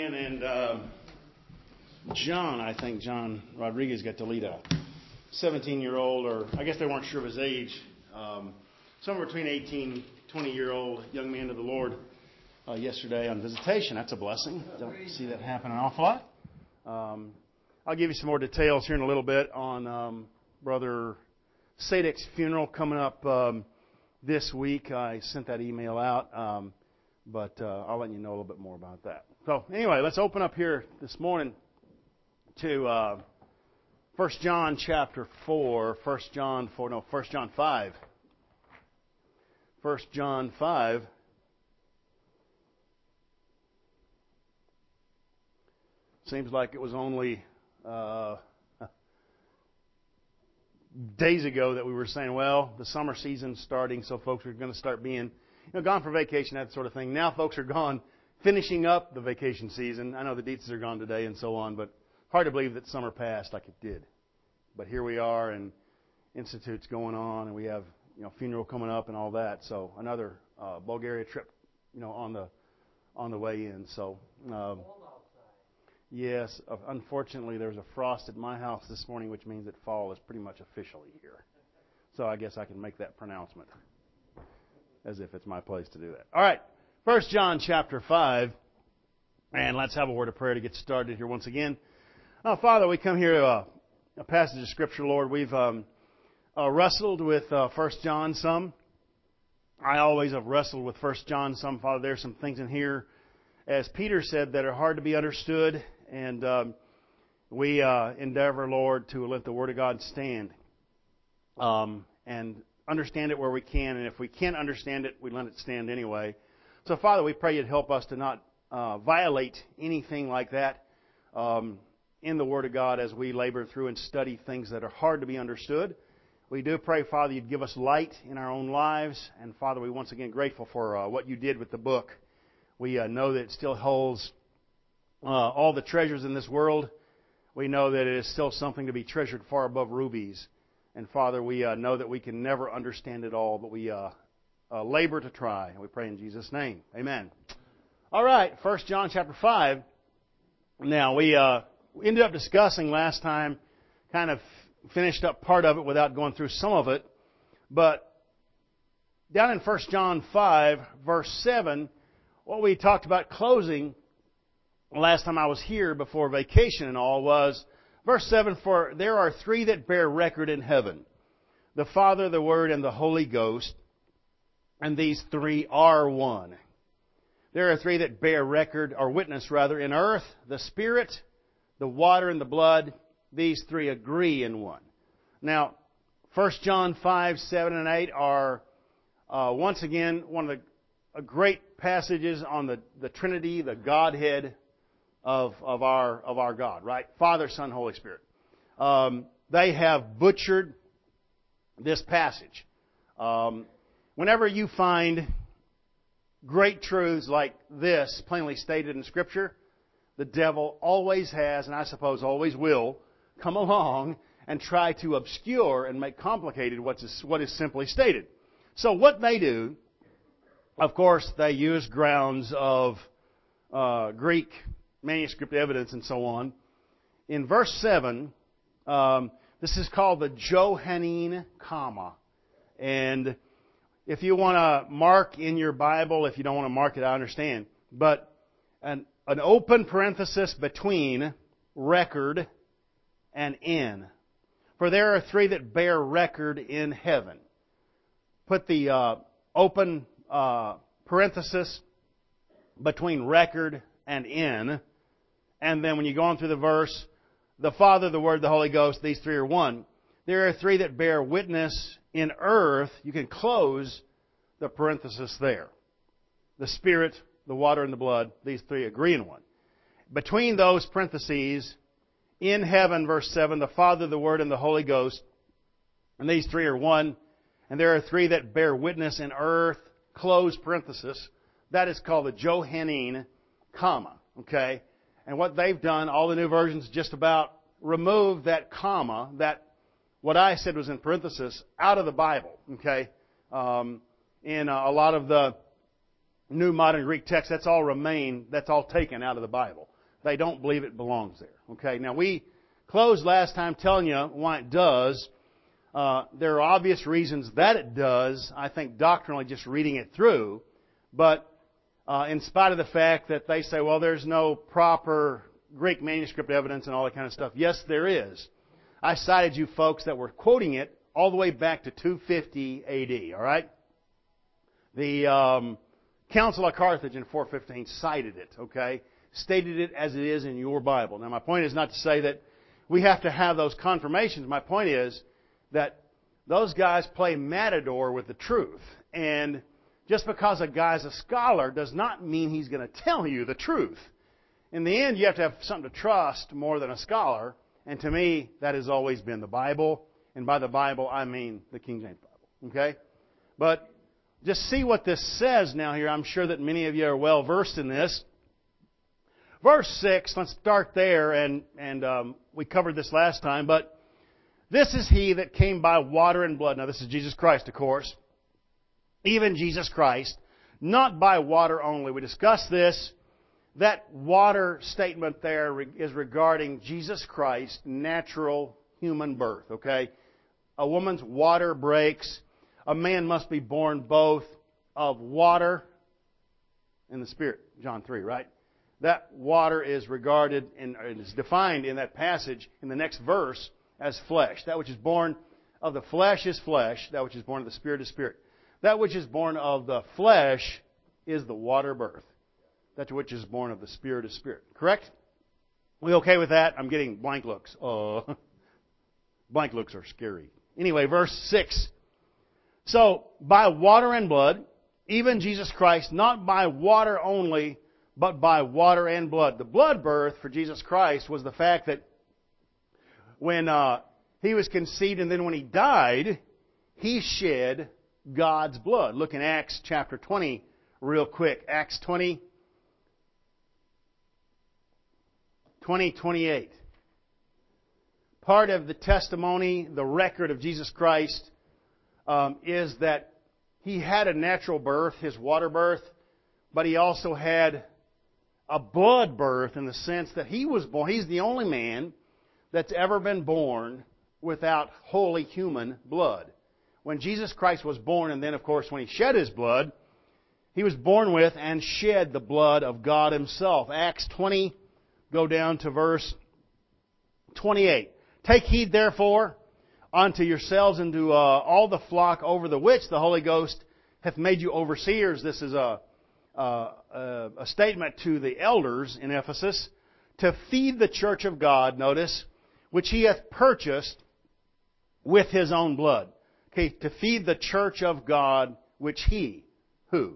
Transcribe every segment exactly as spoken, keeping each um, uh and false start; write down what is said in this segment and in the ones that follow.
Amen. And uh, John, I think John Rodriguez got to lead a seventeen-year-old, or I guess they weren't sure of his age, um, somewhere between eighteen, twenty-year-old young man to the Lord uh, yesterday on visitation. That's a blessing. Don't see that happen an awful lot. Um, I'll give you some more details here in a little bit on um, Brother Sadek's funeral coming up um, this week. I sent that email out, um, but uh, I'll let you know a little bit more about that. So anyway, let's open up here this morning to uh, First John chapter four. First John four, no, First John five. First John five. Seems like it was only uh, days ago that we were saying, well, the summer season's starting, so folks are going to start being, you know, gone for vacation, that sort of thing. Now folks are gone, finishing up the vacation season. I know the Dietzes are gone today and so on, but hard to believe that summer passed like it did. But here we are, and Institute's going on, and we have, you know, funeral coming up and all that. So another uh, Bulgaria trip, you know, on the on the way in. So. Um, Yes, uh, unfortunately, there was a frost at my house this morning, which means that fall is pretty much officially here. So I guess I can make that pronouncement as if it's my place to do that. All right, First John chapter five, and let's have a word of prayer to get started here once again. Oh, Father, we come here to a, a passage of Scripture, Lord. We've um, uh, wrestled with uh, First John some. I always have wrestled with First John some, Father. There's some things in here, as Peter said, that are hard to be understood. And um, we uh, endeavor, Lord, to let the Word of God stand um, and understand it where we can. And if we can't understand it, we let it stand anyway. So, Father, we pray you'd help us to not uh, violate anything like that um, in the Word of God as we labor through and study things that are hard to be understood. We do pray, Father, you'd give us light in our own lives. And, Father, we're once again grateful for uh, what you did with the book. We uh, know that it still holds Uh, all the treasures in this world. We know that it is still something to be treasured far above rubies. And Father, we uh, know that we can never understand it all, but we uh, uh, labor to try. And we pray in Jesus' name. Amen. All right, First John chapter five. Now, we uh, ended up discussing last time, kind of finished up part of it without going through some of it. But down in First John five, verse seven, what we talked about closing last time I was here before vacation and all was verse seven, for there are three that bear record in heaven, the Father, the Word, and the Holy Ghost, and these three are one. There are three that bear record, or witness rather, in earth, the Spirit, the water, and the blood. These three agree in one. Now, First John five, seven, and eight are uh, once again one of the uh, great passages on the, the Trinity, the Godhead Of, of our of our God, right? Father, Son, Holy Spirit. Um, they have butchered this passage. Um, whenever you find great truths like this plainly stated in Scripture, the devil always has, and I suppose always will, come along and try to obscure and make complicated what is, what is simply stated. So what they do, of course, they use grounds of uh, Greek manuscript evidence and so on. In verse seven, um, this is called the Johannine comma. And if you want to mark in your Bible, if you don't want to mark it, I understand. But an, an open parenthesis between record and in. For there are three that bear record in heaven. Put the uh, open uh, parenthesis between record and in. And then when you go on through the verse, the Father, the Word, the Holy Ghost, these three are one. There are three that bear witness in earth. You can close the parenthesis there. The Spirit, the water, and the blood, these three agree in one. Between those parentheses, in heaven, verse seven, the Father, the Word, and the Holy Ghost, and these three are one. And there are three that bear witness in earth, close parenthesis. That is called the Johannine comma. Okay? And what they've done, all the new versions just about remove that comma, that what I said was in parenthesis, out of the Bible. Okay, um, in a lot of the new modern Greek texts, that's all remain, that's all taken out of the Bible. they don't believe it belongs there. Okay, now we closed last time telling you why it does. Uh, there are obvious reasons that it does, I think doctrinally, just reading it through. But uh, in spite of the fact that they say, well, there's no proper Greek manuscript evidence and all that kind of stuff. Yes, there is. I cited you folks that were quoting it all the way back to two fifty A D, all right? The um, Council of Carthage in four fifteen cited it, okay? Stated it as it is in your Bible. Now, my point is not to say that we have to have those confirmations. My point is that those guys play matador with the truth. And just because a guy's a scholar does not mean he's going to tell you the truth. In the end, you have to have something to trust more than a scholar. And to me, that has always been the Bible. And by the Bible, I mean the King James Bible. Okay? But just see what this says now here. I'm sure that many of you are well versed in this. Verse six, let's start there. And, and um, we covered this last time. But this is he that came by water and blood. Now, this is Jesus Christ, of course. Even Jesus Christ. Not by water only. We discussed this. That water statement there is regarding Jesus Christ's natural human birth, okay? A woman's water breaks. A man must be born both of water and the Spirit. John three, right? That water is regarded and is defined in that passage in the next verse as flesh. That which is born of the flesh is flesh. That which is born of the Spirit is spirit. That which is born of the flesh is the water birth. That which is born of the Spirit is spirit. Correct? We okay with that? I'm getting blank looks. Oh, blank looks are scary. Anyway, verse six. So, by water and blood, even Jesus Christ, not by water only, but by water and blood. The blood birth for Jesus Christ was the fact that when uh, He was conceived and then when He died, He shed God's blood. Look in Acts chapter twenty real quick. Acts twenty. twenty, twenty-eight. Part of the testimony, the record of Jesus Christ, um, is that He had a natural birth, His water birth, but He also had a blood birth in the sense that He was born. He's the only man that's ever been born without wholly human blood. When Jesus Christ was born, and then, of course, when He shed His blood, He was born with and shed the blood of God Himself. Acts twenty, go down to verse twenty-eight. Take heed, therefore, unto yourselves and to uh, all the flock over the which the Holy Ghost hath made you overseers. This is a, a, a statement to the elders in Ephesus. To feed the church of God, notice, which He hath purchased with His own blood. Okay, to feed the church of God, which He, who?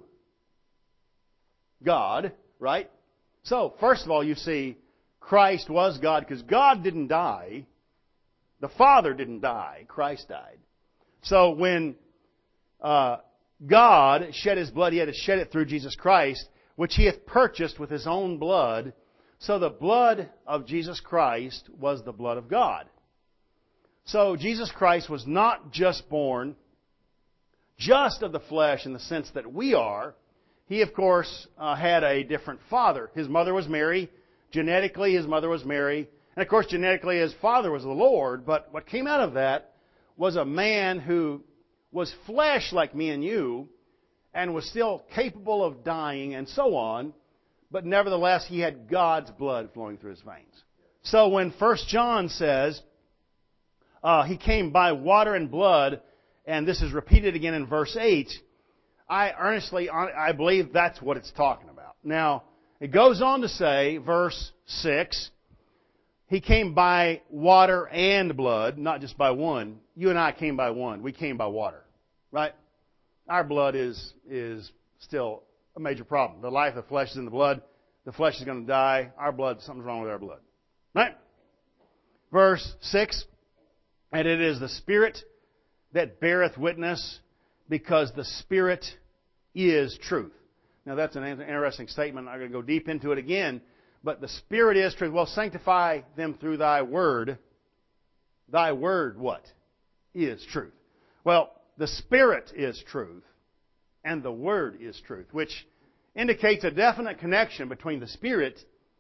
God, right? So, first of all, you see, Christ was God because God didn't die. The Father didn't die. Christ died. So when uh, God shed His blood, He had to shed it through Jesus Christ, which He hath purchased with His own blood. So the blood of Jesus Christ was the blood of God. So Jesus Christ was not just born just of the flesh in the sense that we are. He, of course, uh, had a different father. His mother was Mary. Genetically, His mother was Mary. And, of course, genetically, His father was the Lord. But what came out of that was a man who was flesh like me and you and was still capable of dying and so on. But nevertheless, he had God's blood flowing through his veins. So when First John says, uh, He came by water and blood, and this is repeated again in verse eight, I earnestly, I believe that's what it's talking about. Now, it goes on to say, verse six, He came by water and blood, not just by one. You and I came by one. We came by water. Right? Our blood is, is still a major problem. The life of the flesh is in the blood. The flesh is going to die. Our blood, something's wrong with our blood. Right? Verse six, and it is the Spirit that beareth witness, because the Spirit is truth. Now that's an interesting statement. I'm going to go deep into it again. But the Spirit is truth. Well, sanctify them through Thy Word. Thy Word, what? Is truth. Well, the Spirit is truth, and the Word is truth, which indicates a definite connection between the Spirit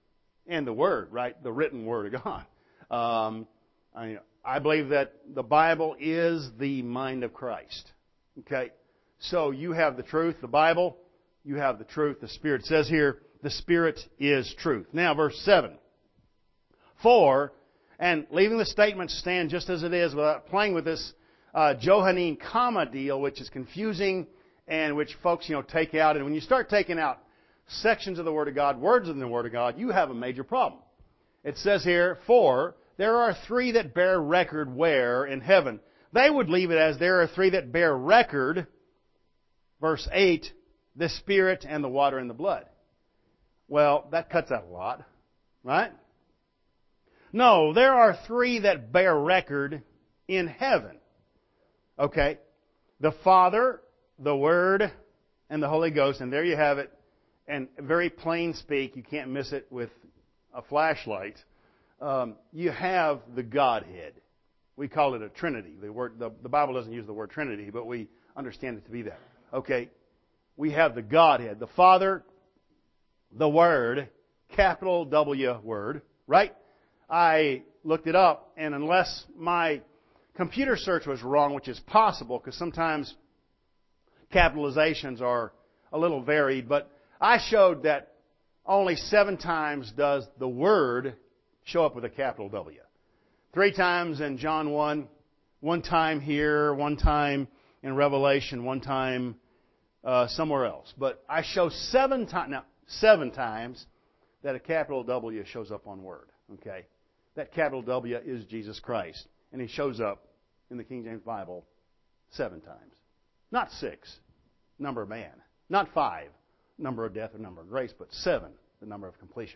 and the Word, right? The written Word of God. Um, I, I believe that the Bible is the mind of Christ. Okay? So you have the truth, the Bible. You have the truth, the Spirit. It says here, the Spirit is truth. Now, verse seven. For, and leaving the statement stand just as it is without playing with this uh, Johannine comma deal, which is confusing and which folks, you know, take out. And when you start taking out sections of the Word of God, words in the Word of God, you have a major problem. It says here, for there are three that bear record where in heaven. They would leave it as there are three that bear record, verse eight, the Spirit and the water and the blood. Well, that cuts out a lot, right? No, there are three that bear record in heaven. Okay? The Father, the Word, and the Holy Ghost. And there you have it. And very plain speak, you can't miss it with a flashlight. Um, you have the Godhead. We call it a Trinity. The, word, the, the Bible doesn't use the word Trinity, but we understand it to be that. Okay? We have the Godhead. The Father, the Word, capital W Word, right? I looked it up, and unless my computer search was wrong, which is possible, because sometimes capitalizations are a little varied, but I showed that only seven times does the Word show up with a capital W. Three times in John one, one time here, one time in Revelation, one time uh, somewhere else. But I show seven times, now, seven times that a capital W shows up on Word. Okay? That capital W is Jesus Christ. And He shows up in the King James Bible seven times. Not six, number of man. Not five, number of death or number of grace. But seven, the number of completion.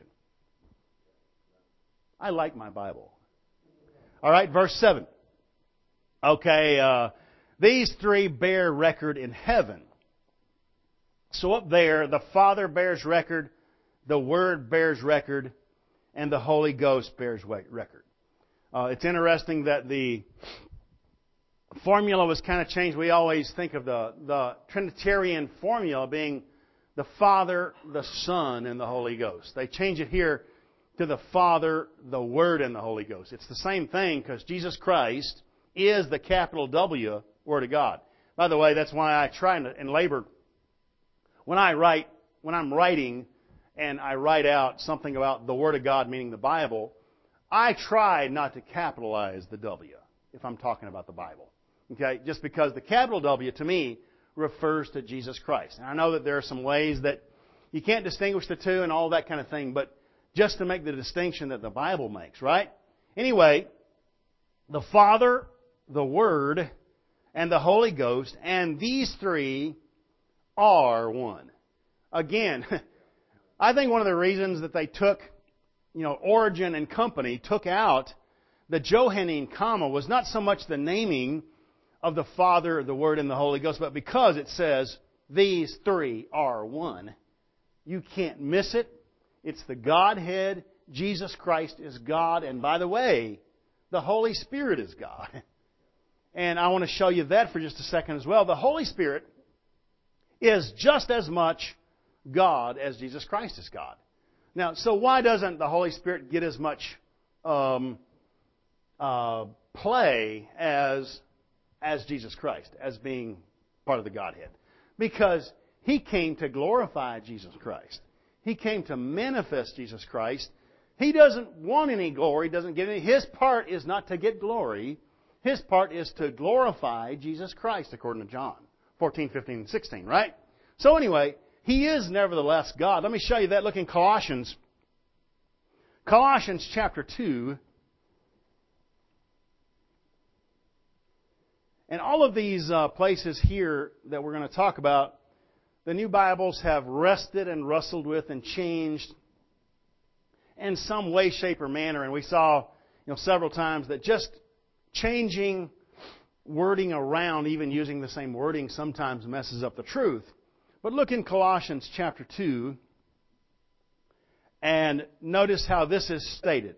I like my Bible. All right, verse seven. Okay, uh, these three bear record in heaven. So up there, the Father bears record, the Word bears record, and the Holy Ghost bears record. Uh, it's interesting that the formula was kind of changed. We always think of the, the Trinitarian formula being the Father, the Son, and the Holy Ghost. They change it here to the Father, the Word, and the Holy Ghost. It's the same thing because Jesus Christ is the capital W Word of God. By the way, that's why I try and labor when I write, when I'm writing and I write out something about the Word of God, meaning the Bible, I try not to capitalize the W if I'm talking about the Bible. Okay? Just because the capital W to me refers to Jesus Christ. And I know that there are some ways that you can't distinguish the two and all that kind of thing, but just to make the distinction that the Bible makes, right? Anyway, the Father, the Word, and the Holy Ghost, and these three are one. Again, I think one of the reasons that they took, you know, Origen and company took out the Johannine comma was not so much the naming of the Father, the Word, and the Holy Ghost, but because it says, these three are one. You can't miss it. It's the Godhead. Jesus Christ is God. And by the way, the Holy Spirit is God. And I want to show you that for just a second as well. The Holy Spirit is just as much God as Jesus Christ is God. Now, so why doesn't the Holy Spirit get as much um, uh, play as as Jesus Christ, as being part of the Godhead? Because He came to glorify Jesus Christ. He came to manifest Jesus Christ. He doesn't want any glory, doesn't get any. His part is not to get glory. His part is to glorify Jesus Christ, according to John fourteen, fifteen, and sixteen, right? So anyway, He is nevertheless God. Let me show you that. Look in Colossians. Colossians chapter two. And all of these uh, places here that we're going to talk about, the new Bibles have wrested and wrestled with and changed in some way, shape, or manner. And we saw, you know, several times that just changing wording around, even using the same wording, sometimes messes up the truth. But look in Colossians chapter two and notice how this is stated.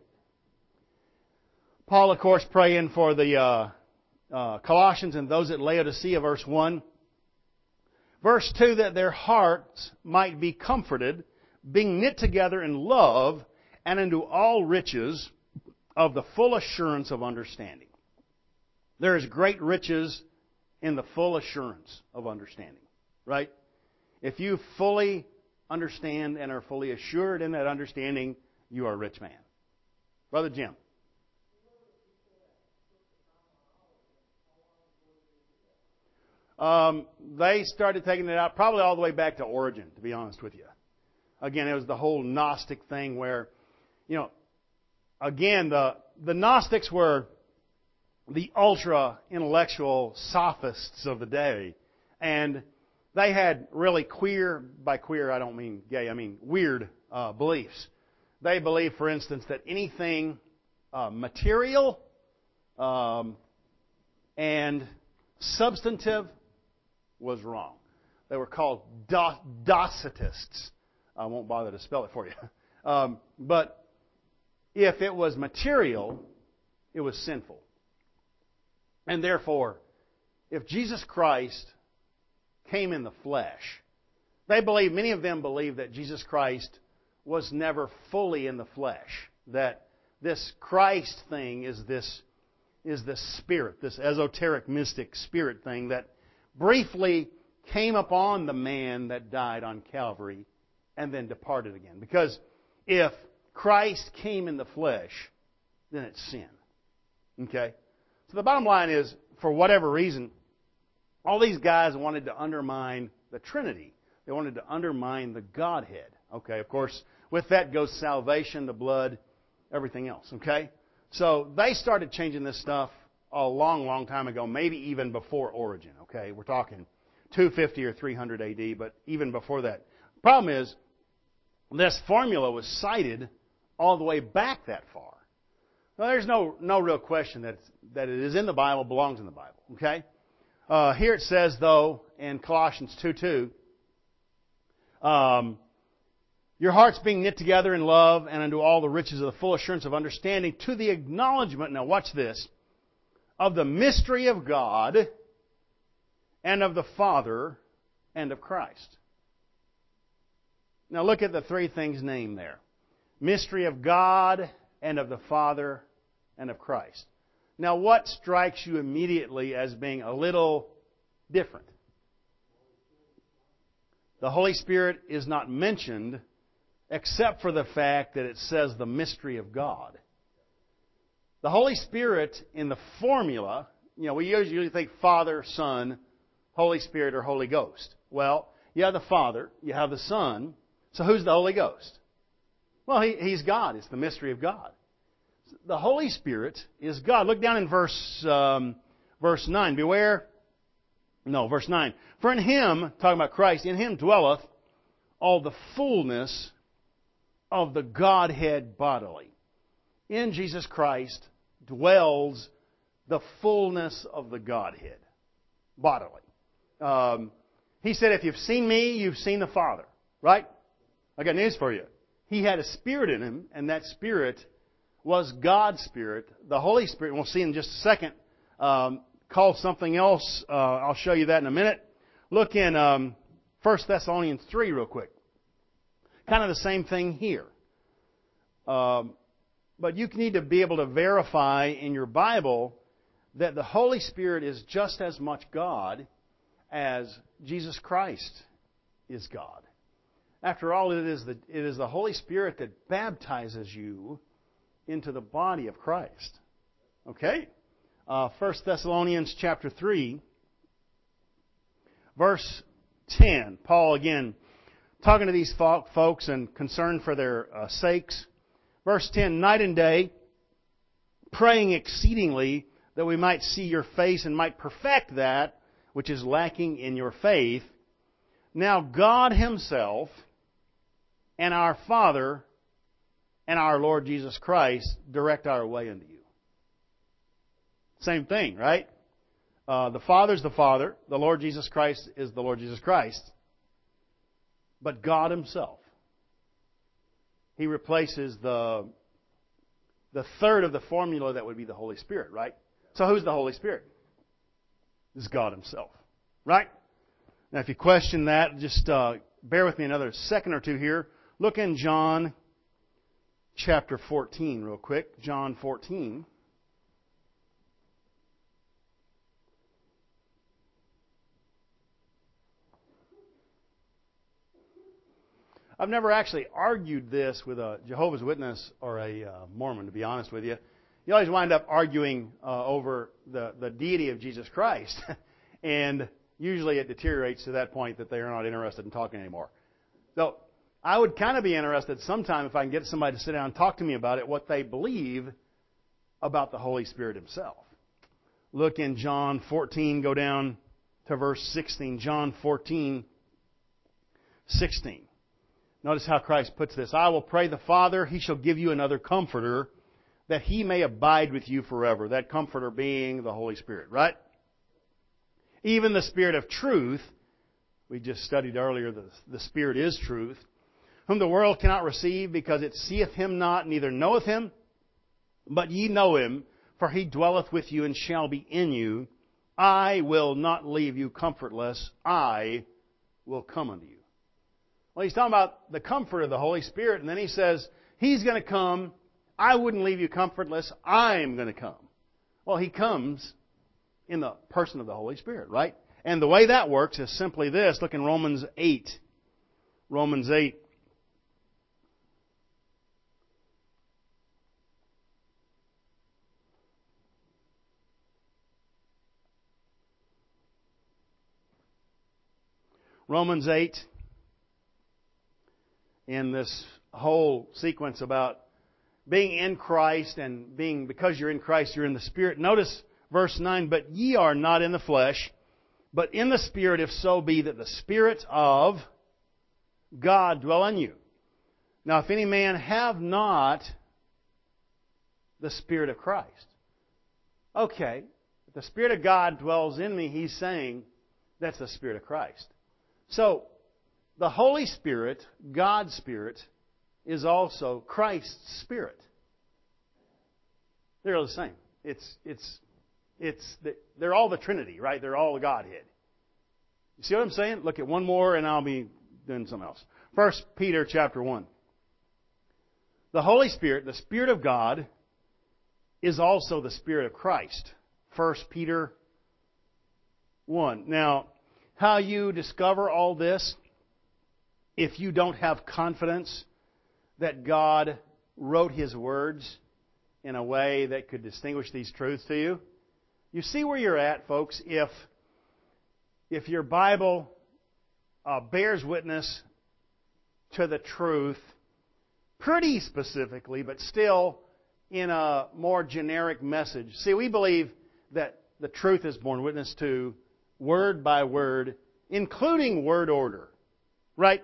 Paul, of course, praying for the uh, uh, Colossians and those at Laodicea, verse one. Verse two, that their hearts might be comforted, being knit together in love, and into all riches of the full assurance of understanding. There is great riches in the full assurance of understanding, right? If you fully understand and are fully assured in that understanding, you are a rich man. Brother Jim. Um, they started taking it out probably all the way back to Origen, to be honest with you. Again, it was the whole Gnostic thing where, you know, again, the, the Gnostics were the ultra-intellectual sophists of the day. And they had really queer, by queer I don't mean gay, I mean weird uh, beliefs. They believed, for instance, that anything uh, material um, and substantive was wrong. They were called Do- Docetists. I won't bother to spell it for you. Um, but if it was material, it was sinful. And therefore, if Jesus Christ came in the flesh, they believe, many of them believe that Jesus Christ was never fully in the flesh. That this Christ thing is this, is this spirit, this esoteric mystic spirit thing that briefly came upon the man that died on Calvary and then departed again. Because if Christ came in the flesh, then it's sin. Okay? So the bottom line is, for whatever reason, all these guys wanted to undermine the Trinity. They wanted to undermine the Godhead. Okay, of course, with that goes salvation, the blood, everything else. Okay? So they started changing this stuff a long, long time ago, maybe even before Origen. Okay? We're talking two fifty or three hundred A D, but even before that. The problem is, this formula was cited all the way back that far. Well, there's no no real question that that it is in the Bible, belongs in the Bible. Okay, uh, here it says though in Colossians two two, um, your hearts being knit together in love and unto all the riches of the full assurance of understanding, to the acknowledgement. Now watch this, of the mystery of God and of the Father and of Christ. Now look at the three things named there: mystery of God and of the Father and of Christ. Now, what strikes you immediately as being a little different? The Holy Spirit is not mentioned except for the fact that it says the mystery of God. The Holy Spirit in the formula, you know, we usually think Father, Son, Holy Spirit, or Holy Ghost. Well, you have the Father, you have the Son, so who's the Holy Ghost? Well, he, He's God. It's the mystery of God. The Holy Spirit is God. Look down in verse um, verse nine. Beware. No, verse nine. For in Him, talking about Christ, in Him dwelleth all the fullness of the Godhead bodily. In Jesus Christ dwells the fullness of the Godhead bodily. Um, he said, if you've seen me, you've seen the Father. Right? I got news for you. He had a Spirit in Him, and that Spirit was God's Spirit. The Holy Spirit, we'll see in just a second, um, called something else. Uh, I'll show you that in a minute. Look in um, First Thessalonians three real quick. Kind of the same thing here. Um, but you need to be able to verify in your Bible that the Holy Spirit is just as much God as Jesus Christ is God. After all, it is the, it is the Holy Spirit that baptizes you into the body of Christ. Okay? Uh, First Thessalonians chapter three, verse ten. Paul again talking to these folks and concerned for their uh, sakes. Verse ten, night and day, praying exceedingly that we might see your face and might perfect that which is lacking in your faith. Now God Himself and our Father and our Lord Jesus Christ direct our way unto you. Same thing, right? Uh, the Father's the Father. The Lord Jesus Christ is the Lord Jesus Christ. But God Himself, He replaces the, the third of the formula that would be the Holy Spirit, right? So who's the Holy Spirit? It's God Himself, right? Now if you question that, just uh, bear with me another second or two here. Look in John chapter fourteen real quick. John fourteen. I've never actually argued this with a Jehovah's Witness or a uh, Mormon, to be honest with you. You always wind up arguing uh, over the, the deity of Jesus Christ. And usually it deteriorates to that point that they are not interested in talking anymore. So I would kind of be interested sometime if I can get somebody to sit down and talk to me about it, what they believe about the Holy Spirit Himself. Look in John fourteen, go down to verse sixteen. John fourteen, sixteen. Notice how Christ puts this. I will pray the Father, He shall give you another Comforter, that He may abide with you forever. That Comforter being the Holy Spirit, right? Even the Spirit of truth, we just studied earlier that the Spirit is truth, whom the world cannot receive because it seeth Him not, neither knoweth Him, but ye know Him, for He dwelleth with you and shall be in you. I will not leave you comfortless. I will come unto you. Well, he's talking about the comfort of the Holy Spirit, and then he says, He's going to come. I wouldn't leave you comfortless. I'm going to come. Well, He comes in the person of the Holy Spirit, right? And the way that works is simply this. Look in Romans eight. Romans eight. Romans eight. In this whole sequence about being in Christ and being, because you're in Christ, you're in the Spirit. Notice verse nine, but ye are not in the flesh, but in the Spirit, if so be that the Spirit of God dwell in you. Now, if any man have not the Spirit of Christ. Okay, if the Spirit of God dwells in me, he's saying that's the Spirit of Christ. So, the Holy Spirit, God's Spirit, is also Christ's Spirit. They're all the same. It's, it's, it's, the, they're all the Trinity, right? They're all the Godhead. You see what I'm saying? Look at one more and I'll be doing something else. First Peter chapter one. The Holy Spirit, the Spirit of God, is also the Spirit of Christ. First Peter one. Now, how you discover all this, if you don't have confidence that God wrote His words in a way that could distinguish these truths to you, you see where you're at, folks. If, if your Bible uh, bears witness to the truth pretty specifically, but still in a more generic message. See, we believe that the truth is borne witness to word by word, including word order, right?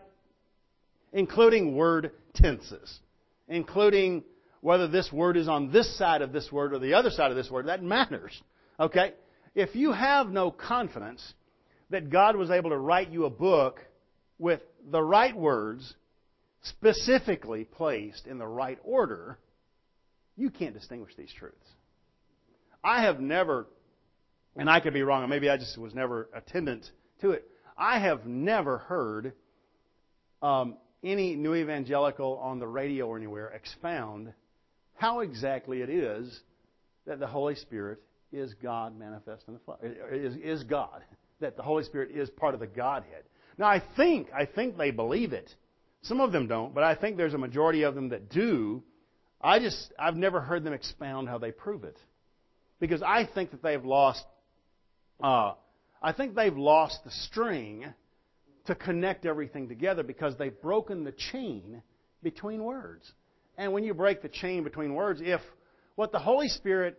Including word tenses, including whether this word is on this side of this word or the other side of this word. That matters. Okay? If you have no confidence that God was able to write you a book with the right words specifically placed in the right order, you can't distinguish these truths. I have never, and I could be wrong, or maybe I just was never attendant to it, I have never heard um, any new evangelical on the radio or anywhere expound how exactly it is that the Holy Spirit is God manifest in the flesh, is, is God, that the Holy Spirit is part of the Godhead. Now, I think, I think they believe it. Some of them don't, but I think there's a majority of them that do. I just, I've never heard them expound how they prove it. Because I think that they've lost, uh, I think they've lost the string to connect everything together because they've broken the chain between words. And when you break the chain between words, if what the Holy Spirit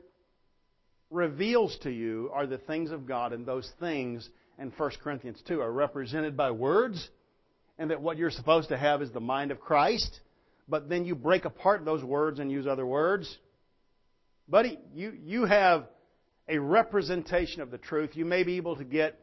reveals to you are the things of God, and those things in First Corinthians two are represented by words, and that what you're supposed to have is the mind of Christ, but then you break apart those words and use other words, buddy, you, you have a representation of the truth. You may be able to get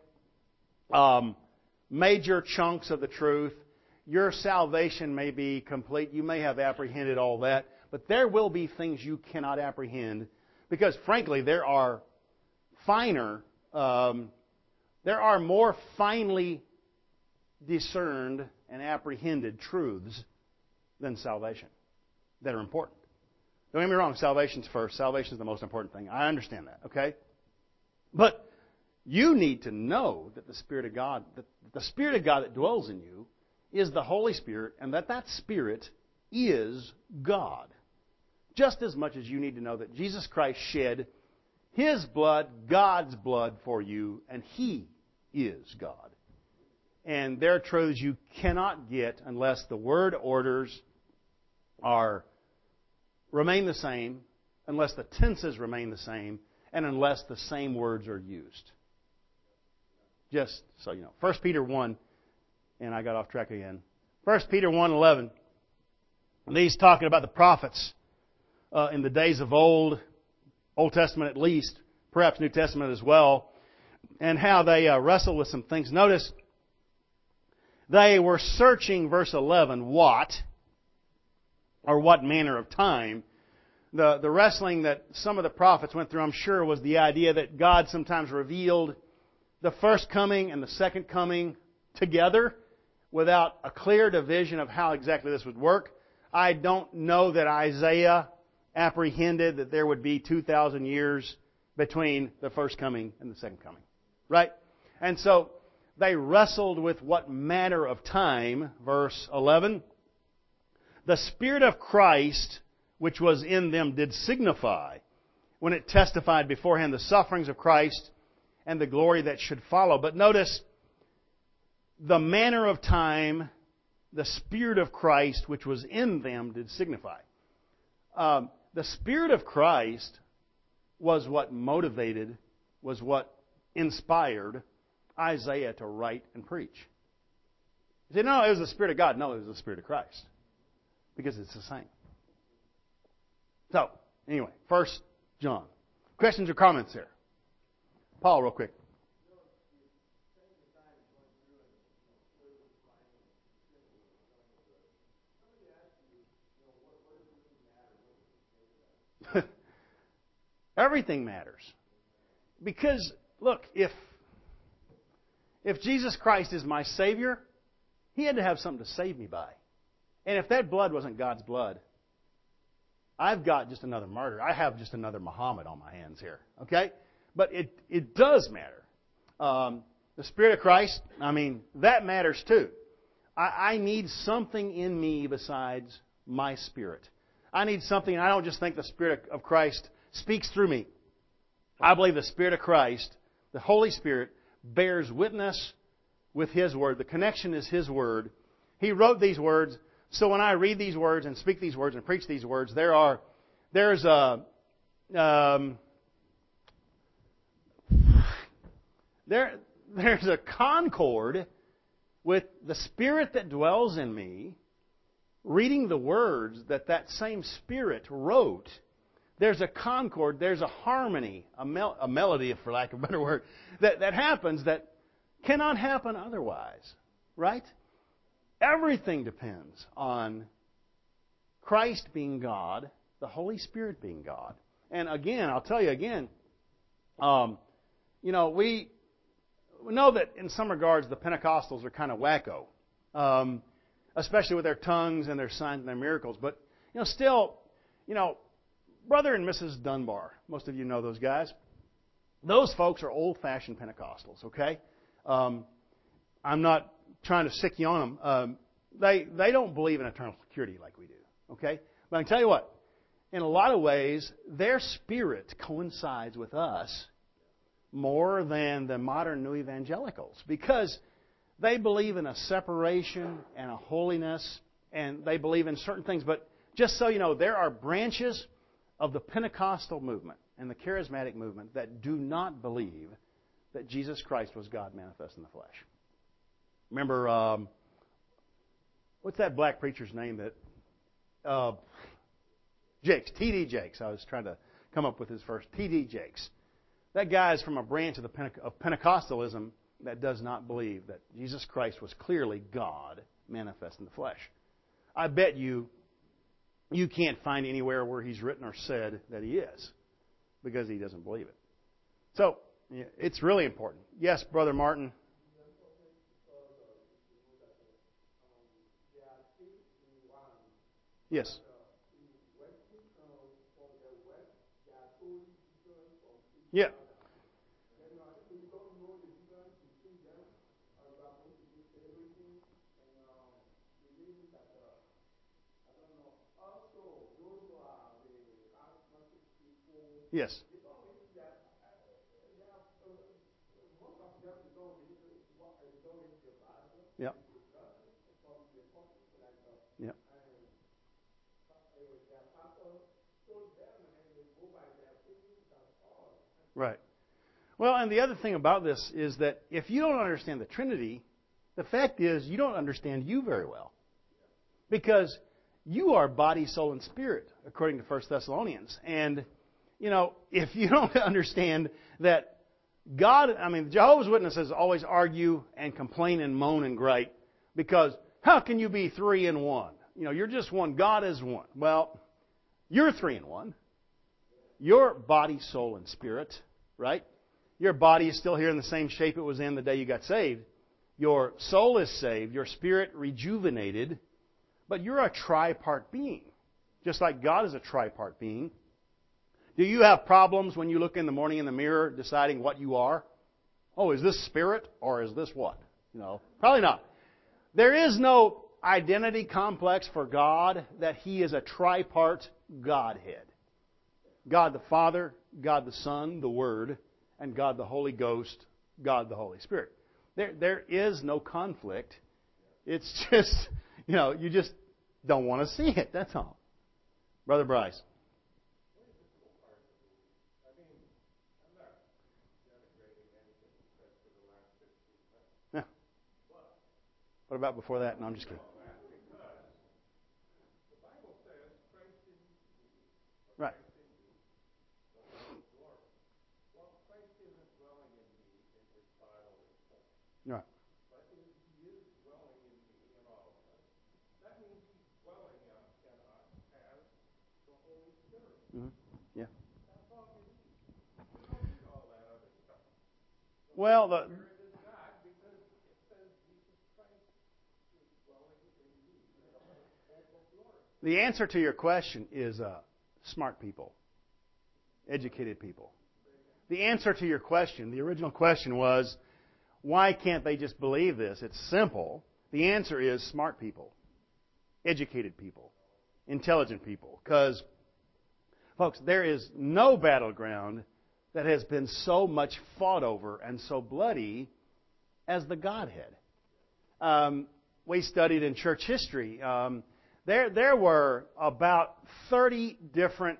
um, major chunks of the truth. Your salvation may be complete. You may have apprehended all that. But there will be things you cannot apprehend because, frankly, there are finer, um, there are more finely discerned and apprehended truths than salvation. that are important. Don't get me wrong, salvation's first. Salvation's the most important thing. I understand that, okay? But you need to know that the Spirit of God, that the Spirit of God that dwells in you is the Holy Spirit, and that that Spirit is God. Just as much as you need to know that Jesus Christ shed His blood, God's blood for you, and He is God. And there are truths you cannot get unless the word orders are remain the same, unless the tenses remain the same, and unless the same words are used. Just so you know. First Peter one, and I got off track again. First Peter one eleven. And he's talking about the prophets uh, in the days of old, Old Testament at least, perhaps New Testament as well, and how they uh, wrestle with some things. Notice, they were searching, verse eleven, what, or what manner of time. The, the wrestling that some of the prophets went through, I'm sure, was the idea that God sometimes revealed the first coming and the second coming together without a clear division of how exactly this would work. I don't know that Isaiah apprehended that there would be two thousand years between the first coming and the second coming. Right? And so they wrestled with what manner of time, verse eleven. The Spirit of Christ, which was in them, did signify, when it testified beforehand the sufferings of Christ and the glory that should follow. But notice, the manner of time, the Spirit of Christ, which was in them, did signify. Um, the Spirit of Christ was what motivated, was what inspired Isaiah to write and preach. You say, no, it was the Spirit of God. No, it was the Spirit of Christ. Because it's the same. So, anyway, First John. Questions or comments here? Paul, real quick. Everything matters. Because, look, if if Jesus Christ is my Savior, He had to have something to save me by. And if that blood wasn't God's blood, I've got just another martyr. I have just another Muhammad on my hands here. Okay? But it, it does matter. Um, the Spirit of Christ, I mean, that matters too. I, I need something in me besides my spirit. I need something, I don't just think the Spirit of Christ speaks through me. I believe the Spirit of Christ, the Holy Spirit, bears witness with His Word. The connection is His Word. He wrote these words. So when I read these words and speak these words and preach these words, there are, there's a, um, there, there's a concord with the Spirit that dwells in me, reading the words that that same Spirit wrote. There's a concord, there's a harmony, a, mel- a melody, for lack of a better word, that, that happens that cannot happen otherwise. Right? Everything depends on Christ being God, the Holy Spirit being God. And again, I'll tell you again, um, you know, we, we know that in some regards the Pentecostals are kind of wacko, um, especially with their tongues and their signs and their miracles. But, you know, still, you know, Brother and Missus Dunbar, most of you know those guys. Those folks are old-fashioned Pentecostals, okay? Um, I'm not trying to sick you on them. Um, they they don't believe in eternal security like we do. Okay? But I can tell you what, in a lot of ways, their spirit coincides with us more than the modern new evangelicals, because they believe in a separation and a holiness, and they believe in certain things. But just so you know, there are branches of the Pentecostal movement and the charismatic movement that do not believe that Jesus Christ was God manifest in the flesh. Remember, um, what's that black preacher's name that, uh, Jakes, T D Jakes. I was trying to come up with his first, T D Jakes. That guy is from a branch of the Pente- of Pentecostalism that does not believe that Jesus Christ was clearly God manifest in the flesh. I bet you, you can't find anywhere where he's written or said that he is, because he doesn't believe it. So, it's really important. Yes, Brother Martin. Yes. Yeah. Yes. Yeah. Yeah. Right. Well, and the other thing about this is that if you don't understand the Trinity, the fact is you don't understand you very well. Because you are body, soul, and spirit, according to First Thessalonians. And, you know, if you don't understand that God, I mean, Jehovah's Witnesses always argue and complain and moan and gripe because how can you be three in one? You know, you're just one. God is one. Well, you're three in one. Your body, soul, and spirit, right? Your body is still here in the same shape it was in the day you got saved. Your soul is saved. Your spirit rejuvenated. But you're a tripart being, just like God is a tripart being. Do you have problems when you look in the morning in the mirror deciding what you are? Oh, is this spirit or is this what? You know, probably not. There is no identity complex for God that He is a tripart Godhead. God the Father, God the Son, the Word, and God the Holy Ghost, God the Holy Spirit. There, there is no conflict. It's just, you know, you just don't want to see it. That's all. Brother Bryce. Yeah. What about before that? No, I'm just kidding. Right. Right. Mm-hmm. Yeah. Well, the the answer to your question is uh, smart people, educated people. The answer to your question, the original question was, why can't they just believe this? It's simple. The answer is smart people, educated people, intelligent people. Because, folks, there is no battleground that has been so much fought over and so bloody as the Godhead. Um, we studied in church history. Um, there, there were about thirty different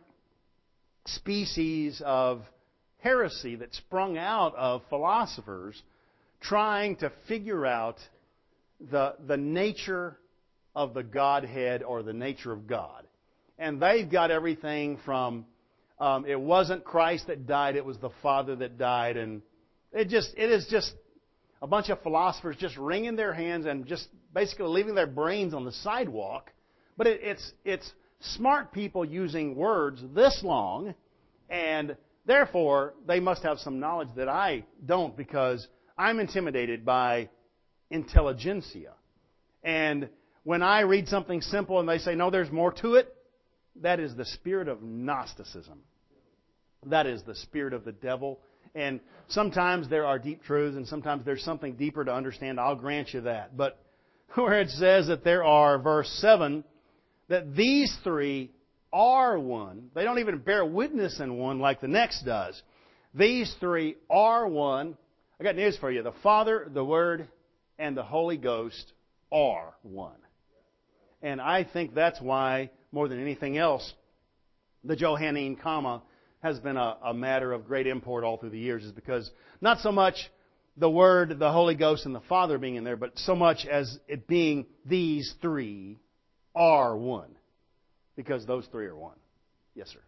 species of heresy that sprung out of philosophers trying to figure out the, the nature of the Godhead or the nature of God. And they've got everything from um, it wasn't Christ that died, it was the Father that died. And it just it is just a bunch of philosophers just wringing their hands and just basically leaving their brains on the sidewalk. But it, it's it's smart people using words this long, and therefore they must have some knowledge that I don't, because I'm intimidated by intelligentsia. And when I read something simple and they say, no, there's more to it, that is the spirit of Gnosticism. That is the spirit of the devil. And sometimes there are deep truths and sometimes there's something deeper to understand. I'll grant you that. But where it says that there are, verse seven, that these three are one. They don't even bear witness in one like the next does. These three are one. I got news for you. The Father, the Word, and the Holy Ghost are one. And I think that's why, more than anything else, the Johannine comma has been a, a matter of great import all through the years, is because not so much the Word, the Holy Ghost, and the Father being in there, but so much as it being these three are one. Because those three are one. Yes, sir.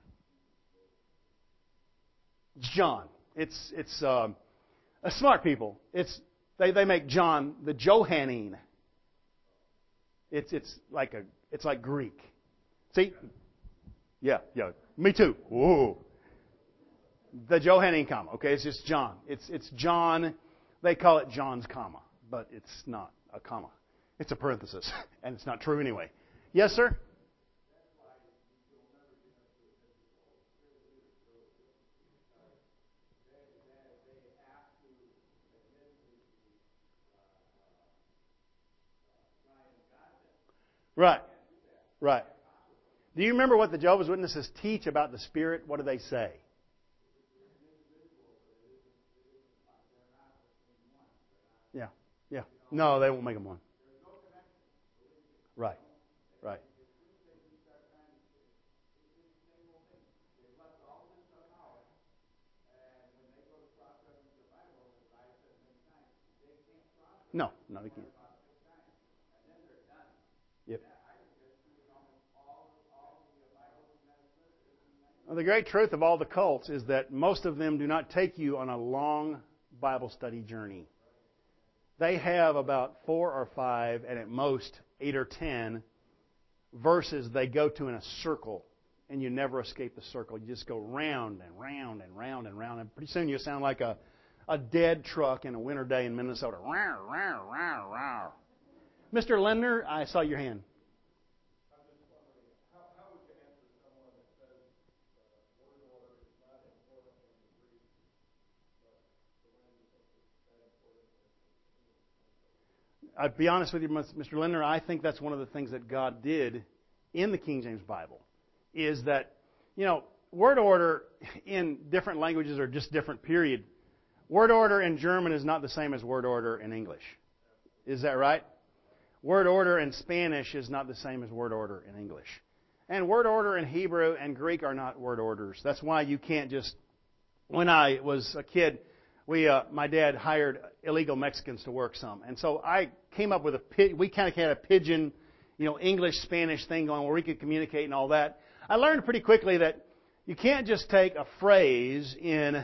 It's John. It's it's um, a smart people. It's they, they make John the Johannine. It's it's like a it's like Greek. See? Yeah, yeah. Me too. Whoa. The Johannine comma. Okay, it's just John. It's it's John. They call it John's comma, but it's not a comma. It's a parenthesis, and it's not true anyway. Yes, sir. Right. Right. Do you remember what the Jehovah's Witnesses teach about the Spirit? What do they say? Yeah. Yeah. No, they won't make them one. Right. Right. No. No, they can't. Yep. Well, the great truth of all the cults is that most of them do not take you on a long Bible study journey. They have about four or five, and at most eight or ten verses they go to in a circle, and you never escape the circle. You just go round and round and round and round, and pretty soon you sound like a, a dead truck in a winter day in Minnesota. Row, row, row, row. Mister Lindner, I saw your hand. I'll be honest with you, Mister Lindner, I think that's one of the things that God did in the King James Bible, is that, you know, word order in different languages are just different, period. Word order in German is not the same as word order in English. Is that right? Word order in Spanish is not the same as word order in English. And word order in Hebrew and Greek are not word orders. That's why you can't just... When I was a kid, we, uh, my dad hired illegal Mexicans to work some. And so I came up with a... We kind of had a pidgin, you know, English-Spanish thing going where we could communicate and all that. I learned pretty quickly that you can't just take a phrase in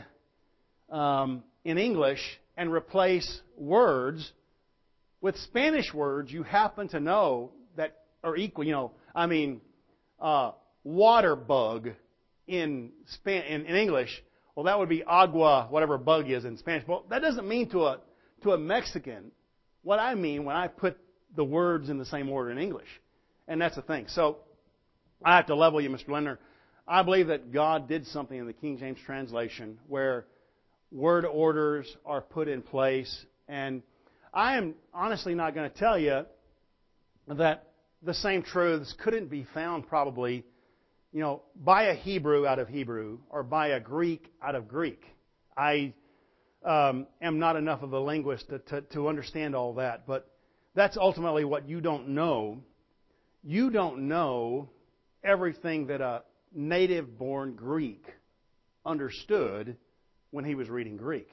um, in English and replace words with Spanish words you happen to know that are equal. You know, I mean, uh, water bug in, Span- in in English. Well, that would be agua, whatever bug is in Spanish. Well, that doesn't mean to a to a Mexican what I mean when I put the words in the same order in English, and that's the thing. So I have to level you, Mister Lindner. I believe that God did something in the King James translation where word orders are put in place. And I am honestly not going to tell you that the same truths couldn't be found probably, you know, by a Hebrew out of Hebrew or by a Greek out of Greek. I um, am not enough of a linguist to, to, to understand all that. But that's ultimately what you don't know. You don't know everything that a native-born Greek understood when he was reading Greek.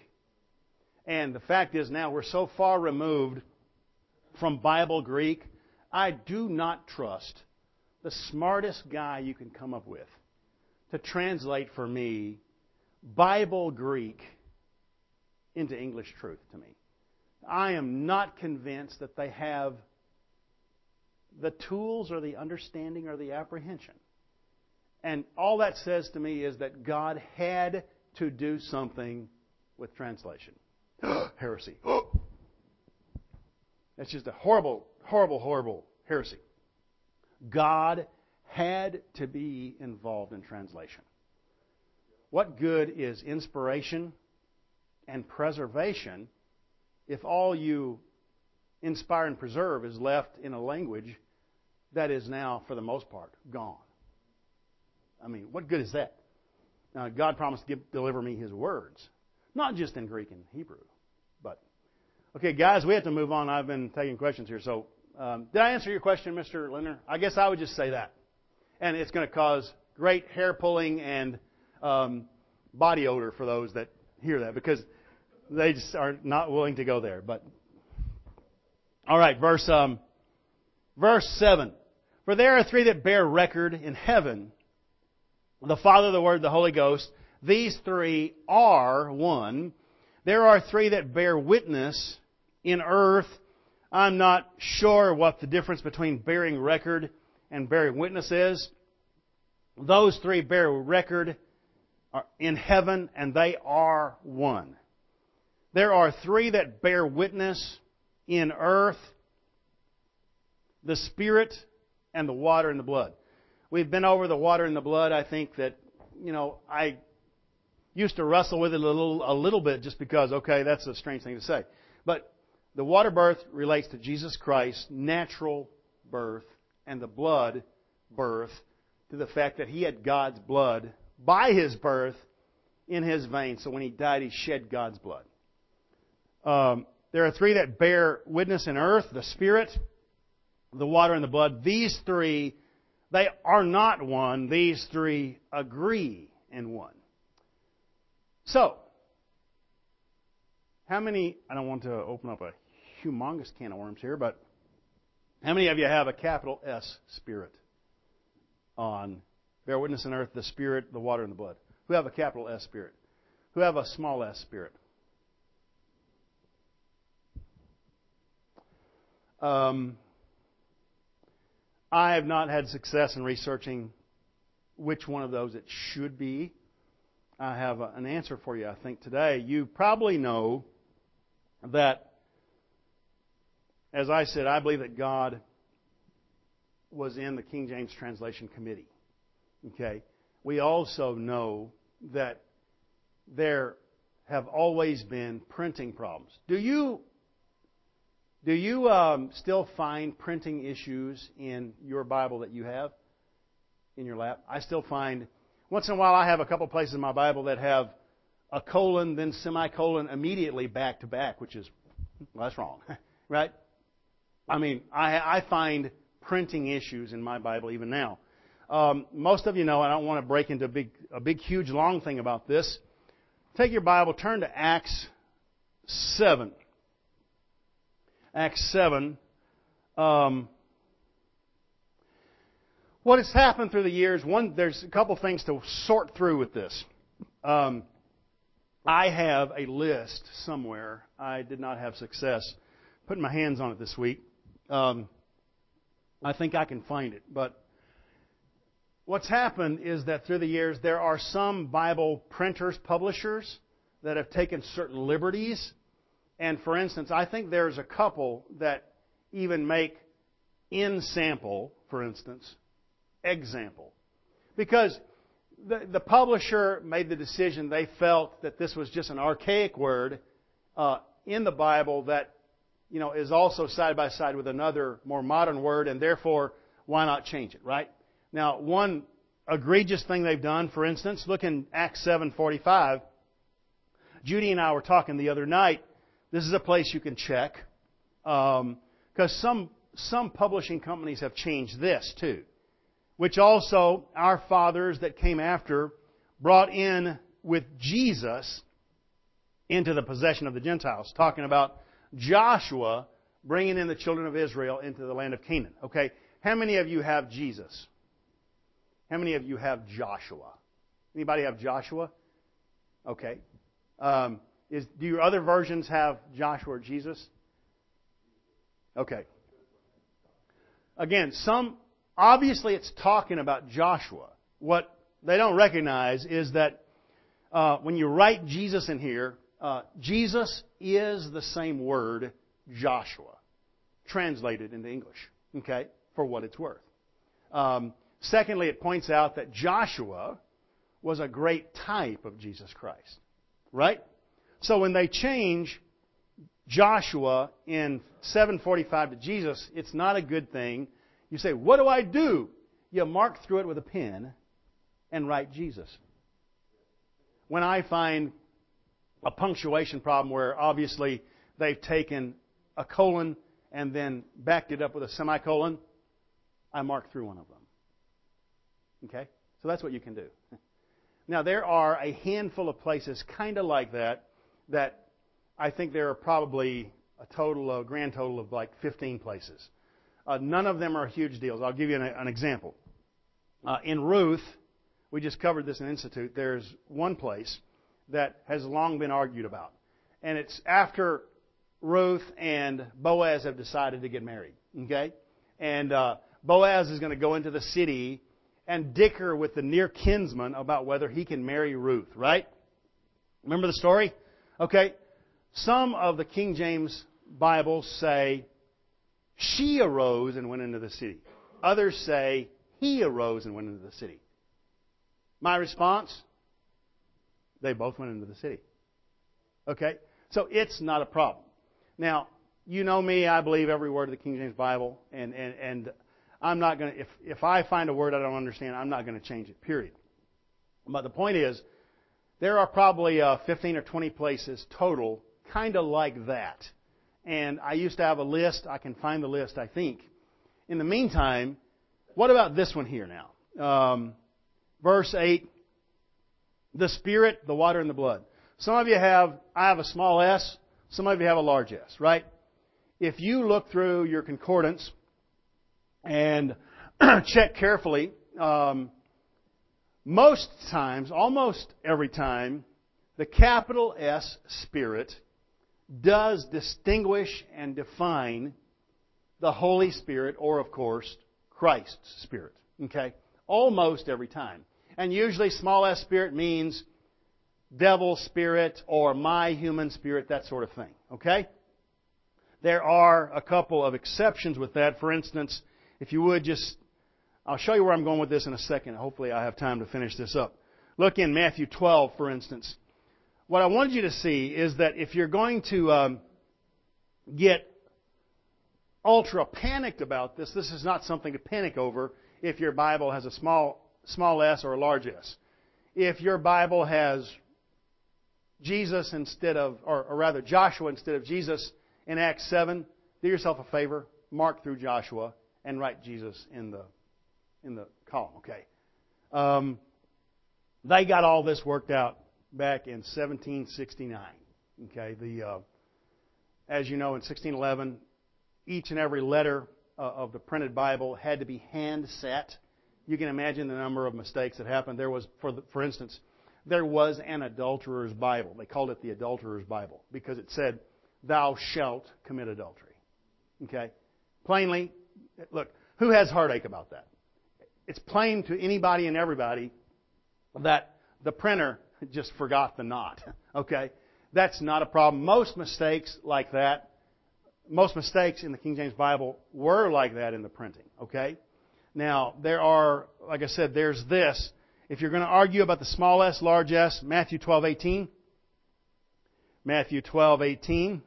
And the fact is now we're so far removed from Bible Greek, I do not trust the smartest guy you can come up with to translate for me Bible Greek into English truth to me. I am not convinced that they have the tools or the understanding or the apprehension. And all that says to me is that God had to do something with translation. Heresy. That's just a horrible, horrible, horrible heresy. God had to be involved in translation. What good is inspiration and preservation if all you inspire and preserve is left in a language that is now, for the most part, gone? I mean, what good is that? Now, God promised to give, deliver me His words. Not just in Greek and Hebrew. But, okay, guys, we have to move on. I've been taking questions here. So, um, did I answer your question, Mister Lindner? I guess I would just say that. And it's going to cause great hair pulling and um, body odor for those that hear that, because they just are not willing to go there. But, all right, verse, um, verse seven. For there are three that bear record in heaven, the Father, the Word, the Holy Ghost. These three are one. There are three that bear witness in earth. I'm not sure what the difference between bearing record and bearing witness is. Those three bear record in heaven, and they are one. There are three that bear witness in earth: the Spirit and the water and the blood. We've been over the water and the blood. I think that, you know, I used to wrestle with it a little, a little bit just because, okay, that's a strange thing to say. But the water birth relates to Jesus Christ's natural birth and the blood birth to the fact that He had God's blood by His birth in His veins. So when He died, He shed God's blood. Um, there are three that bear witness in earth: the Spirit, the water, and the blood. These three, they are not one. These three agree in one. So, how many, I don't want to open up a humongous can of worms here, but how many of you have a capital S Spirit on bear witness in earth, the Spirit, the water, and the blood? Who have a capital S Spirit? Who have a small s Spirit? Um, I have not had success in researching which one of those it should be. I have a, an answer for you, I think, today. You probably know that, as I said, I believe that God was in the King James Translation Committee. Okay? We also know that there have always been printing problems. Do you do you um, still find printing issues in your Bible that you have in your lap? I still find, once in a while, I have a couple places in my Bible that have a colon, then semicolon immediately back to back, which is, well, that's wrong, right? I mean, I, I find printing issues in my Bible even now. Um, most of you know, I don't want to break into a big, a big, huge, long thing about this. Take your Bible, turn to Acts seven. Acts seven. Um, what has happened through the years, one, there's a couple things to sort through with this. Um, I have a list somewhere. I did not have success putting my hands on it this week. Um, I think I can find it. But what's happened is that through the years, there are some Bible printers, publishers, that have taken certain liberties. And for instance, I think there's a couple that even make in sample, for instance, example. Because the, the publisher made the decision, they felt that this was just an archaic word uh, in the Bible that, you know, is also side by side with another more modern word, and therefore, why not change it, right? Now, one egregious thing they've done, for instance, look in Acts seven forty-five. Judy and I were talking the other night. This is a place you can check, because um, some some publishing companies have changed this too, which also our fathers that came after brought in with Jesus into the possession of the Gentiles, talking about Joshua bringing in the children of Israel into the land of Canaan. Okay, how many of you have Jesus? How many of you have Joshua? Anybody have Joshua? Okay. Um, is, do your other versions have Joshua or Jesus? Okay. Again, some obviously it's talking about Joshua. What they don't recognize is that uh, when you write Jesus in here, uh, Jesus is the same word, Joshua, translated into English. Okay, for what it's worth. Um, secondly, it points out that Joshua was a great type of Jesus Christ. Right? So when they change Joshua in seven forty-five to Jesus, it's not a good thing. You say, what do I do? You mark through it with a pen and write Jesus. When I find a punctuation problem where obviously they've taken a colon and then backed it up with a semicolon, I mark through one of them. Okay? So that's what you can do. Now, there are a handful of places kind of like that, that I think there are probably a total, a grand total of like fifteen places. Uh, none of them are huge deals. I'll give you an, an example. Uh, in Ruth, we just covered this in Institute, there's one place that has long been argued about. And it's after Ruth and Boaz have decided to get married. Okay? And uh, Boaz is going to go into the city and dicker with the near kinsman about whether he can marry Ruth, right? Remember the story? Okay. Some of the King James Bibles say she arose and went into the city. Others say he arose and went into the city. My response? They both went into the city. Okay? So it's not a problem. Now, you know me, I believe every word of the King James Bible, and, and, and I'm not going to, if, if I find a word I don't understand, I'm not going to change it, period. But the point is, there are probably uh, fifteen or twenty places total kind of like that. And I used to have a list. I can find the list, I think. In the meantime, what about this one here now? Um, verse eight, the Spirit, the water, and the blood. Some of you have, I have a small s. Some of you have a large s, right? If you look through your concordance and check carefully, um, most times, almost every time, the capital S, Spirit, does distinguish and define the Holy Spirit, or of course, Christ's Spirit. Okay? Almost every time. And usually small s spirit means devil spirit or my human spirit, that sort of thing. Okay? There are a couple of exceptions with that. For instance, if you would just, I'll show you where I'm going with this in a second. Hopefully I have time to finish this up. Look in Matthew twelve, for instance. What I wanted you to see is that if you're going to um, get ultra panicked about this, this is not something to panic over if your Bible has a small small s or a large s. If your Bible has Jesus instead of, or, or rather Joshua instead of Jesus in Acts seven, do yourself a favor, mark through Joshua and write Jesus in the in the column. Okay. Um, they got all this worked out back in seventeen sixty-nine. Okay. The uh, as you know, in sixteen eleven, each and every letter uh, of the printed Bible had to be hand set. You can imagine the number of mistakes that happened. There was, for the, for instance, there was an adulterer's Bible. They called it the adulterer's Bible because it said, "Thou shalt commit adultery." Okay. Plainly, look, who has heartache about that? It's plain to anybody and everybody that the printer just forgot the knot. Okay? That's not a problem. Most mistakes like that, most mistakes in the King James Bible were like that in the printing. Okay? Now, there are, like I said, there's this. If you're going to argue about the small s, large s, Matthew twelve eighteen. Matthew twelve eighteen.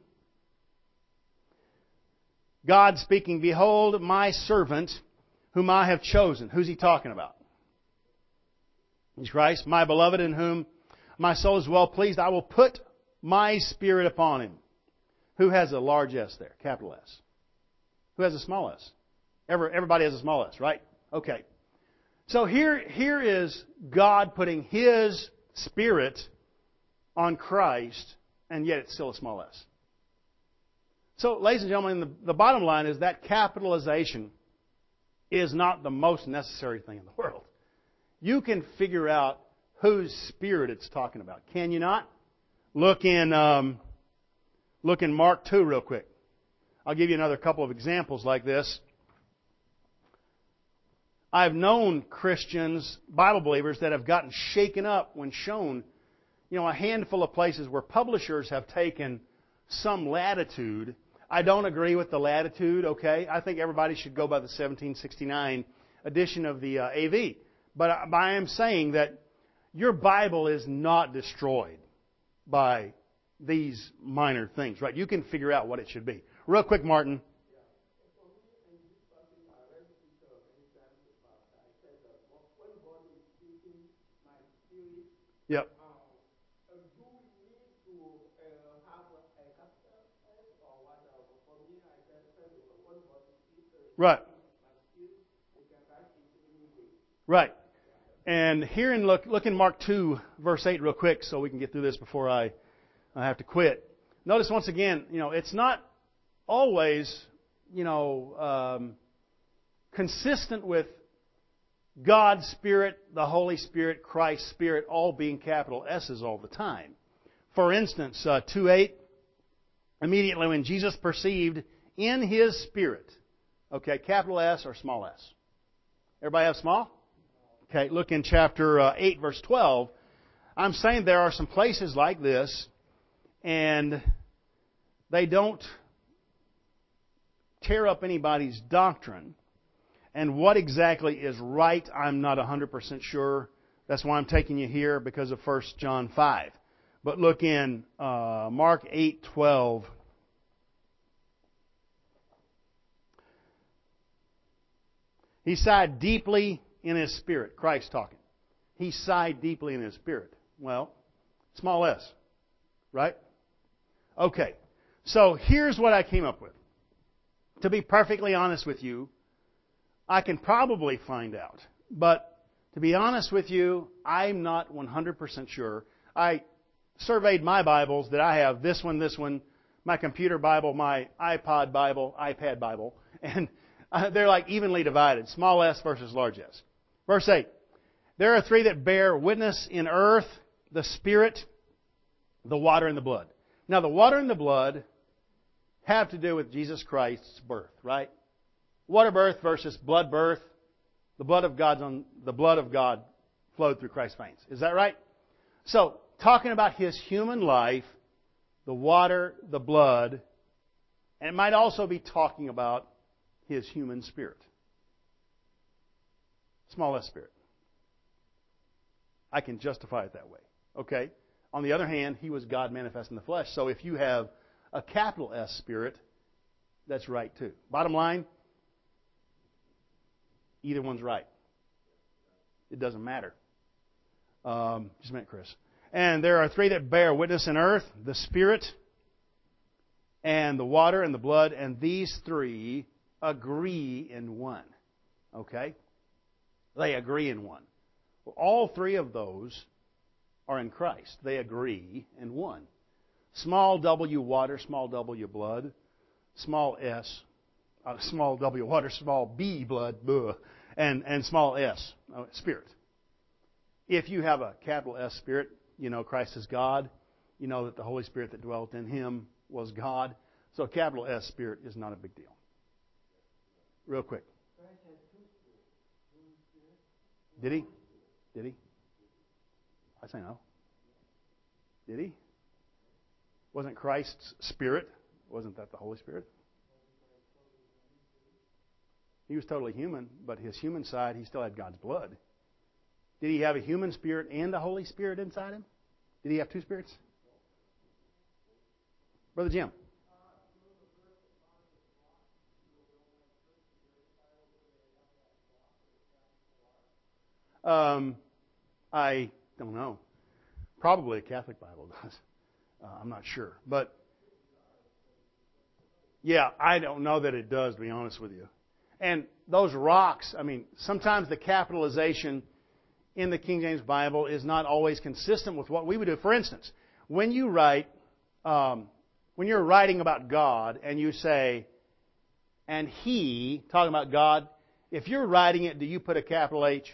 God speaking, "Behold, my servant, whom I have chosen." Who's he talking about? He's Christ. "My beloved, in whom my soul is well pleased. I will put my Spirit upon him." Who has a large S there? Capital S. Who has a small s? Everybody has a small s, right? Okay. So here, here is God putting His Spirit on Christ, and yet it's still a small s. So, ladies and gentlemen, the, the bottom line is that capitalization is not the most necessary thing in the world. You can figure out whose Spirit it's talking about. Can you not? Look in, um, look in Mark two real quick. I'll give you another couple of examples like this. I've known Christians, Bible believers, that have gotten shaken up when shown, you know, a handful of places where publishers have taken some latitude. I don't agree with the latitude, okay? I think everybody should go by the seventeen sixty-nine edition of the uh, A V. But I, but I am saying that your Bible is not destroyed by these minor things, right? You can figure out what it should be. Real quick, Martin. Yep. Right. Right. And here in look look in Mark two, verse eight real quick so we can get through this before I, I have to quit. Notice once again, you know, it's not always, you know, um, consistent with God's Spirit, the Holy Spirit, Christ's Spirit, all being capital S's all the time. For instance, uh, two eight, immediately when Jesus perceived in His Spirit, okay, capital S or small s? Everybody have small? Okay, look in chapter uh, eight, verse twelve. I'm saying there are some places like this, and they don't tear up anybody's doctrine. And what exactly is right, I'm not one hundred percent sure. That's why I'm taking you here because of First John five. But look in uh, Mark eight twelve. He sighed deeply in his spirit. Christ talking. He sighed deeply in his spirit. Well, small s, right? Okay, so here's what I came up with. To be perfectly honest with you, I can probably find out. But to be honest with you, I'm not one hundred percent sure. I surveyed my Bibles that I have, this one, this one, my computer Bible, my iPod Bible, iPad Bible, and uh, they're like evenly divided, small s versus large s. Verse eight, there are three that bear witness in earth, the Spirit, the water, and the blood. Now, the water and the blood have to do with Jesus Christ's birth, right? Water birth versus blood birth. The blood of God's on the blood of God flowed through Christ's veins. Is that right? So, talking about His human life, the water, the blood, and it might also be talking about His human spirit. Small s spirit. I can justify it that way. Okay? On the other hand, He was God manifest in the flesh. So if you have a capital S spirit, that's right too. Bottom line, either one's right. It doesn't matter. Um, just a minute, Chris. And there are three that bear witness in earth, the Spirit, and the water, and the blood, and these three agree in one. Okay? They agree in one. Well, all three of those are in Christ. They agree in one. Small w water, small w blood, small s, uh, small w water, small b blood, bleh, and, and small s, uh, spirit. If you have a capital S spirit, you know Christ is God. You know that the Holy Spirit that dwelt in Him was God. So a capital S spirit is not a big deal. Real quick. Did He? Did He? I say no. Did He? Wasn't Christ's Spirit? Wasn't that the Holy Spirit? He was totally human, but His human side, He still had God's blood. Did He have a human spirit and a Holy Spirit inside Him? Did He have two spirits? Brother Jim. Um, I don't know. Probably a Catholic Bible does. Uh, I'm not sure. But, yeah, I don't know that it does, to be honest with you. And those rocks, I mean, sometimes the capitalization in the King James Bible is not always consistent with what we would do. For instance, when you write, um, when you're writing about God and you say, and He, talking about God, if you're writing it, do you put a capital H?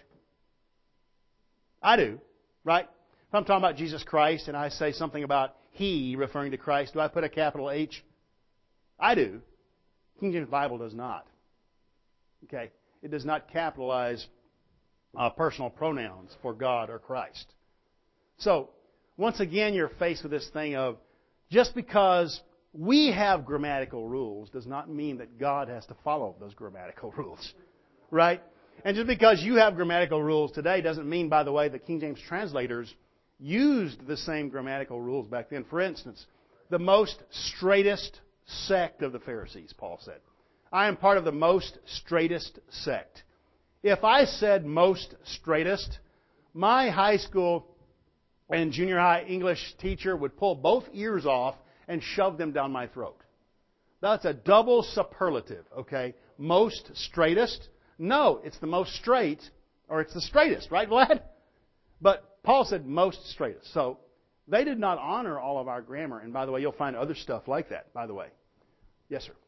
I do, right? If I'm talking about Jesus Christ and I say something about He referring to Christ, do I put a capital H? I do. King James Bible does not. Okay? It does not capitalize uh, personal pronouns for God or Christ. So, once again, you're faced with this thing of just because we have grammatical rules does not mean that God has to follow those grammatical rules. Right? And just because you have grammatical rules today doesn't mean, by the way, the King James translators used the same grammatical rules back then. For instance, the most straightest sect of the Pharisees, Paul said. I am part of the most straightest sect. If I said most straightest, my high school and junior high English teacher would pull both ears off and shove them down my throat. That's a double superlative, okay? Most straightest. No, it's the most straight, or it's the straightest, right, Vlad? But Paul said most straightest. So they did not honor all of our grammar. And by the way, you'll find other stuff like that, by the way. Yes, sir.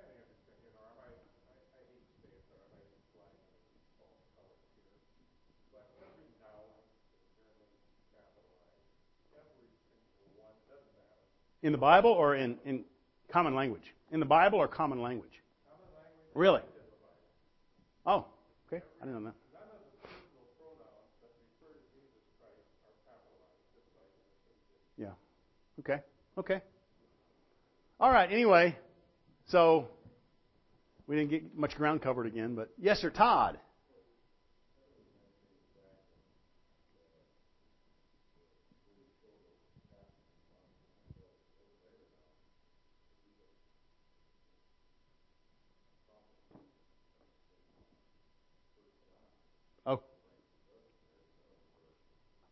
In the Bible or in, in common language? In the Bible or common language? Really? Oh, okay. I didn't know that. Yeah. Okay. Okay. All right. Anyway, so we didn't get much ground covered again, but yes, sir, Todd.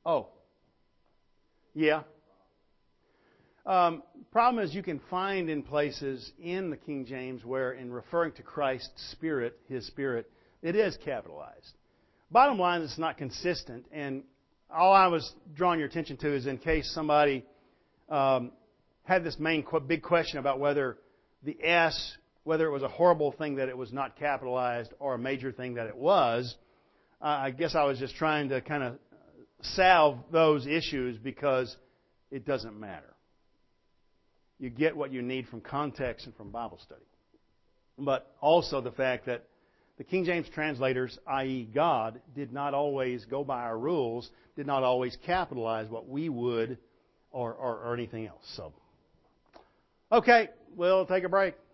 Oh. Yeah. Um, problem is you can find in places in the King James where in referring to Christ's Spirit, His Spirit, it is capitalized. Bottom line, it's not consistent, and all I was drawing your attention to is in case somebody um, had this main qu- big question about whether the S, whether it was a horrible thing that it was not capitalized or a major thing that it was. Uh, I guess I was just trying to kind of salve those issues because it doesn't matter. You get what you need from context and from Bible study. But also the fact that the King James translators, that is. God, did not always go by our rules, did not always capitalize what we would or, or, or anything else. So, okay, we'll take a break.